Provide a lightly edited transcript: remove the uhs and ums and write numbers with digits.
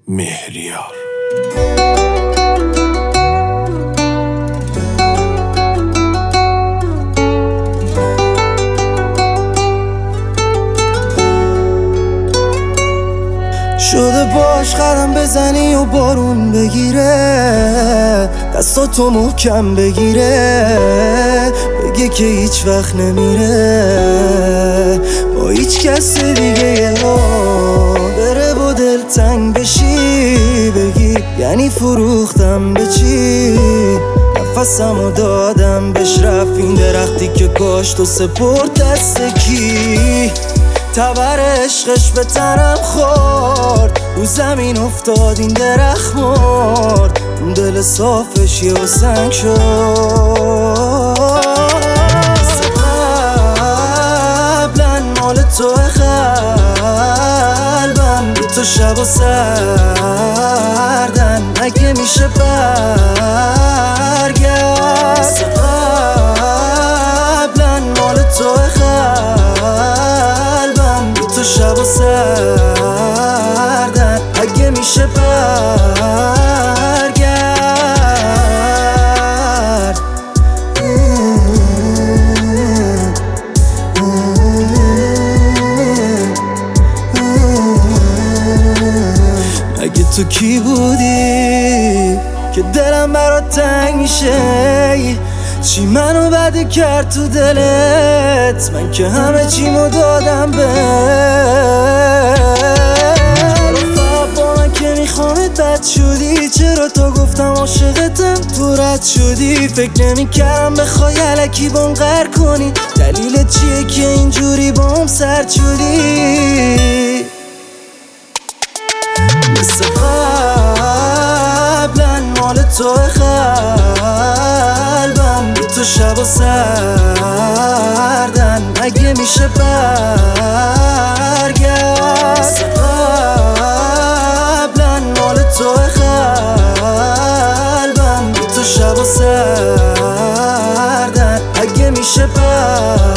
مهریار. شده باش قدم بزنی و بارون بگیره، دستاتو محکم بگیره، بگه که هیچ وقت نمیره با هیچ کس دیگه بره و دلتنگ بشی، بگی یعنی فروختم به چی، نفسمو دادم بهش، رفت این درختی که کاشت و سپرد دست کی، تبر عشقش به تنم خورد، رو زمین افتاد این درخت مرد، اون دل صافش یه سنگ شد. قبلا مال تو قلبم بی تو شب و سردن، اگه میشه برگرد. قبلا مال تو قلبم بی تو شب و سردن، اگه میشه برگرد. اگه تو کی بودی که دلم برات تنگ میشه، چی منو بده کرد تو دلت، من که همه چیمو دادم فقط با من که میخوامت بد شدی، چرا تا گفتم عاشقتم تو رد شدی، فکر نمیکردم بخوای الکی بام قهر کنی، دلیلت چیه که اینجوری بام سرد شدی. مثل قبلا مال تو قلبم بی تو شب و سردن، اگه میشه برگرد. مثل قبلا مال تو قلبم بی تو شب و سردن، اگه میشه برگرد.